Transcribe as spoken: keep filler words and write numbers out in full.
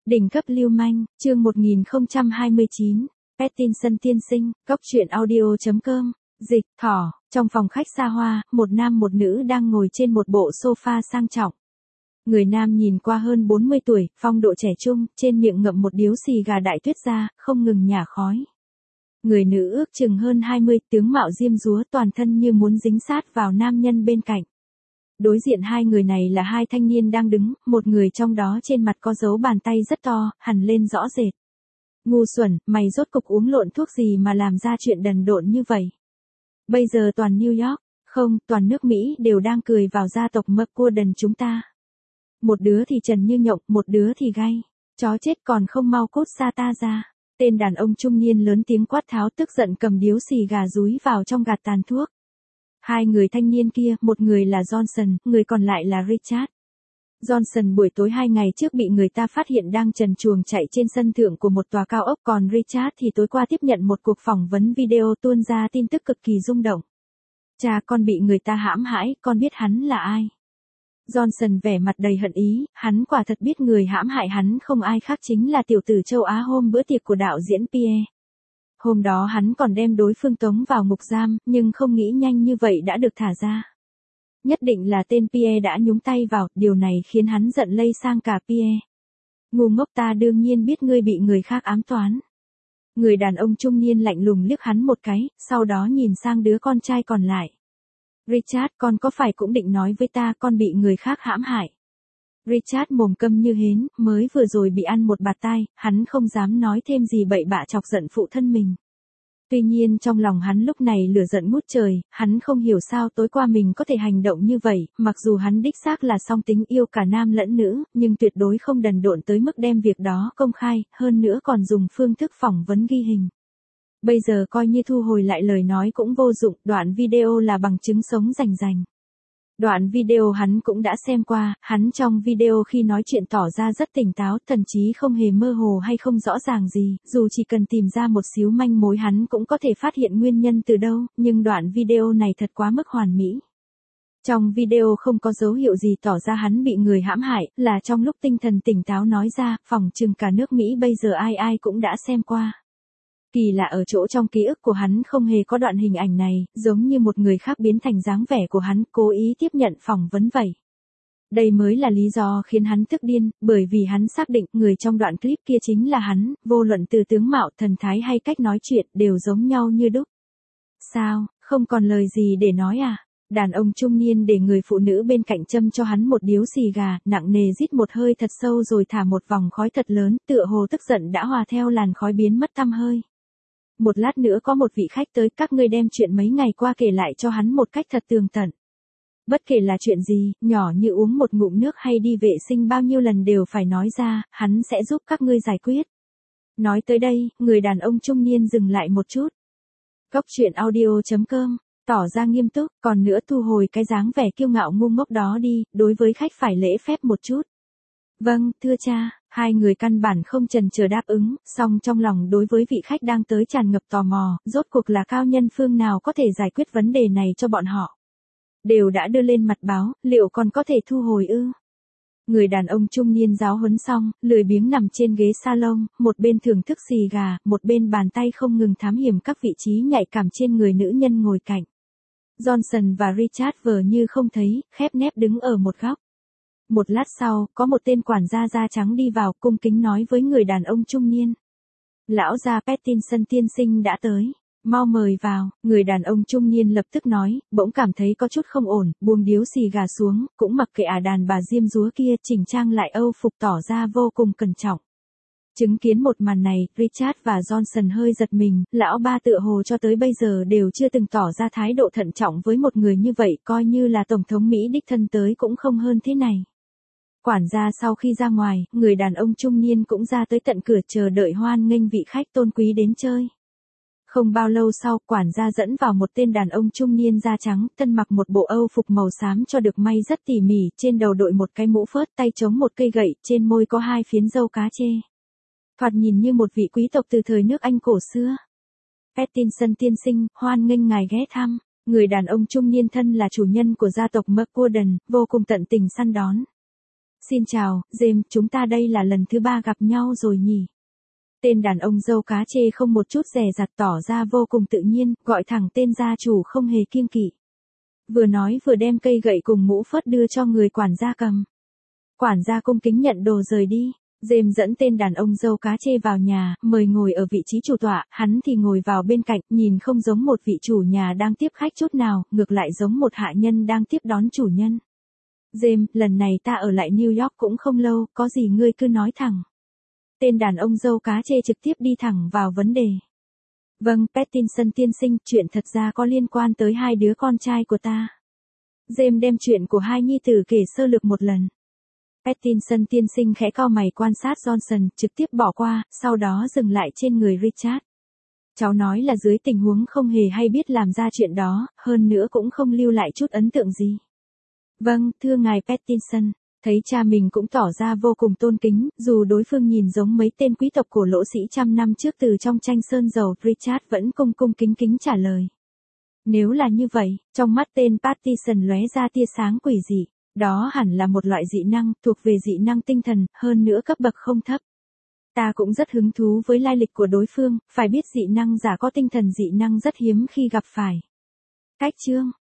Đỉnh cấp lưu manh, chương một nghìn không trăm hai mươi chín, Pattinson tiên sinh, góc truyện audio chấm com, dịch, thỏ, trong phòng khách xa hoa, một nam một nữ đang ngồi trên một bộ sofa sang trọng. Người nam nhìn qua hơn bốn mươi tuổi, phong độ trẻ trung, trên miệng ngậm một điếu xì gà đại tuyết ra, không ngừng nhả khói. Người nữ ước chừng hơn hai mươi, tướng mạo diêm dúa, toàn thân như muốn dính sát vào nam nhân bên cạnh. Đối diện hai người này là hai thanh niên đang đứng, một người trong đó trên mặt có dấu bàn tay rất to, hằn lên rõ rệt. Ngu xuẩn, mày rốt cục uống lộn thuốc gì mà làm ra chuyện đần độn như vậy? Bây giờ toàn New York, không, toàn nước Mỹ đều đang cười vào gia tộc McCorden chúng ta. Một đứa thì trần như nhộng, một đứa thì gay. Chó chết còn không mau cốt xa ta ra. Tên đàn ông trung niên lớn tiếng quát tháo, tức giận cầm điếu xì gà dúi vào trong gạt tàn thuốc. Hai người thanh niên kia, một người là Johnson, người còn lại là Richard. Johnson buổi tối hai ngày trước bị người ta phát hiện đang trần truồng chạy trên sân thượng của một tòa cao ốc, còn Richard thì tối qua tiếp nhận một cuộc phỏng vấn video tuôn ra tin tức cực kỳ rung động. Cha con bị người ta hãm hãi, con biết hắn là ai? Johnson vẻ mặt đầy hận ý, hắn quả thật biết người hãm hại hắn không ai khác chính là tiểu tử châu Á hôm bữa tiệc của đạo diễn Pierre. Hôm đó hắn còn đem đối phương tống vào ngục giam, nhưng không nghĩ nhanh như vậy đã được thả ra. Nhất định là tên Pierre đã nhúng tay vào, điều này khiến hắn giận lây sang cả Pierre. Ngu ngốc, ta đương nhiên biết ngươi bị người khác ám toán. Người đàn ông trung niên lạnh lùng liếc hắn một cái, sau đó nhìn sang đứa con trai còn lại. Richard, con có phải cũng định nói với ta con bị người khác hãm hại? Richard mồm câm như hến, mới vừa rồi bị ăn một bạt tai, hắn không dám nói thêm gì bậy bạ chọc giận phụ thân mình. Tuy nhiên trong lòng hắn lúc này lửa giận ngút trời, hắn không hiểu sao tối qua mình có thể hành động như vậy, mặc dù hắn đích xác là song tính yêu cả nam lẫn nữ, nhưng tuyệt đối không đần độn tới mức đem việc đó công khai, hơn nữa còn dùng phương thức phỏng vấn ghi hình. Bây giờ coi như thu hồi lại lời nói cũng vô dụng, đoạn video là bằng chứng sống rành rành. Đoạn video hắn cũng đã xem qua, hắn trong video khi nói chuyện tỏ ra rất tỉnh táo, thậm chí không hề mơ hồ hay không rõ ràng gì, dù chỉ cần tìm ra một xíu manh mối hắn cũng có thể phát hiện nguyên nhân từ đâu, nhưng đoạn video này thật quá mức hoàn mỹ. Trong video không có dấu hiệu gì tỏ ra hắn bị người hãm hại, là trong lúc tinh thần tỉnh táo nói ra, phỏng chừng cả nước Mỹ bây giờ ai ai cũng đã xem qua. Kỳ lạ ở chỗ trong ký ức của hắn không hề có đoạn hình ảnh này, giống như một người khác biến thành dáng vẻ của hắn, cố ý tiếp nhận phỏng vấn vậy. Đây mới là lý do khiến hắn tức điên, bởi vì hắn xác định người trong đoạn clip kia chính là hắn, vô luận từ tướng mạo, thần thái hay cách nói chuyện đều giống nhau như đúc. Sao, không còn lời gì để nói à? Đàn ông trung niên để người phụ nữ bên cạnh châm cho hắn một điếu xì gà, nặng nề rít một hơi thật sâu rồi thả một vòng khói thật lớn, tựa hồ tức giận đã hòa theo làn khói biến mất tăm hơi. Một lát nữa có một vị khách tới, các ngươi đem chuyện mấy ngày qua kể lại cho hắn một cách thật tường tận. Bất kể là chuyện gì, nhỏ như uống một ngụm nước hay đi vệ sinh bao nhiêu lần đều phải nói ra, hắn sẽ giúp các ngươi giải quyết. Nói tới đây, người đàn ông trung niên dừng lại một chút. Góc truyện audio chấm com, tỏ ra nghiêm túc, còn nữa thu hồi cái dáng vẻ kiêu ngạo ngu ngốc đó đi, đối với khách phải lễ phép một chút. Vâng, thưa cha. Hai người căn bản không chần chờ đáp ứng, song trong lòng đối với vị khách đang tới tràn ngập tò mò, rốt cuộc là cao nhân phương nào có thể giải quyết vấn đề này cho bọn họ. Đều đã đưa lên mặt báo, liệu còn có thể thu hồi ư? Người đàn ông trung niên giáo huấn xong, lười biếng nằm trên ghế salon, một bên thưởng thức xì gà, một bên bàn tay không ngừng thám hiểm các vị trí nhạy cảm trên người nữ nhân ngồi cạnh. Johnson và Richard vờ như không thấy, khép nép đứng ở một góc. Một lát sau, có một tên quản gia da trắng đi vào, cung kính nói với người đàn ông trung niên. Lão gia Pattinson tiên sinh đã tới, mau mời vào. Người đàn ông trung niên lập tức nói, bỗng cảm thấy có chút không ổn, buông điếu xì gà xuống, cũng mặc kệ ả đàn bà diêm dúa kia, chỉnh trang lại âu phục tỏ ra vô cùng cẩn trọng. Chứng kiến một màn này, Richard và Johnson hơi giật mình, lão ba tựa hồ cho tới bây giờ đều chưa từng tỏ ra thái độ thận trọng với một người như vậy, coi như là Tổng thống Mỹ đích thân tới cũng không hơn thế này. Quản gia sau khi ra ngoài, người đàn ông trung niên cũng ra tới tận cửa chờ đợi hoan nghênh vị khách tôn quý đến chơi. Không bao lâu sau, quản gia dẫn vào một tên đàn ông trung niên da trắng, thân mặc một bộ âu phục màu xám cho được may rất tỉ mỉ, trên đầu đội một cái mũ phớt, tay chống một cây gậy, trên môi có hai phiến râu cá chê. Thoạt nhìn như một vị quý tộc từ thời nước Anh cổ xưa. Pattinson tiên sinh, hoan nghênh ngài ghé thăm. Người đàn ông trung niên thân là chủ nhân của gia tộc McCorden, vô cùng tận tình săn đón. Xin chào, James, chúng ta đây là lần thứ ba gặp nhau rồi nhỉ? Tên đàn ông dâu cá chê không một chút dè dặt tỏ ra vô cùng tự nhiên, gọi thẳng tên gia chủ không hề kiêng kỵ. Vừa nói vừa đem cây gậy cùng mũ phớt đưa cho người quản gia cầm. Quản gia cung kính nhận đồ rời đi. James dẫn tên đàn ông dâu cá chê vào nhà, mời ngồi ở vị trí chủ tọa, hắn thì ngồi vào bên cạnh, nhìn không giống một vị chủ nhà đang tiếp khách chút nào, ngược lại giống một hạ nhân đang tiếp đón chủ nhân. James, lần này ta ở lại New York cũng không lâu, có gì ngươi cứ nói thẳng. Tên đàn ông dâu cá chê trực tiếp đi thẳng vào vấn đề. Vâng, Pattinson tiên sinh, chuyện thật ra có liên quan tới hai đứa con trai của ta. James đem chuyện của hai nhi tử kể sơ lược một lần. Pattinson tiên sinh khẽ cau mày quan sát Johnson, trực tiếp bỏ qua, sau đó dừng lại trên người Richard. Cháu nói là dưới tình huống không hề hay biết làm ra chuyện đó, hơn nữa cũng không lưu lại chút ấn tượng gì. Vâng, thưa ngài Pattinson. Thấy cha mình cũng tỏ ra vô cùng tôn kính, dù đối phương nhìn giống mấy tên quý tộc cổ lỗ sĩ trăm năm trước từ trong tranh sơn dầu, Richard vẫn cung cung kính kính trả lời. Nếu là như vậy, trong mắt tên Pattinson lóe ra tia sáng quỷ dị, đó hẳn là một loại dị năng, thuộc về dị năng tinh thần, hơn nữa cấp bậc không thấp. Ta cũng rất hứng thú với lai lịch của đối phương, phải biết dị năng giả có tinh thần dị năng rất hiếm khi gặp phải. Cách chương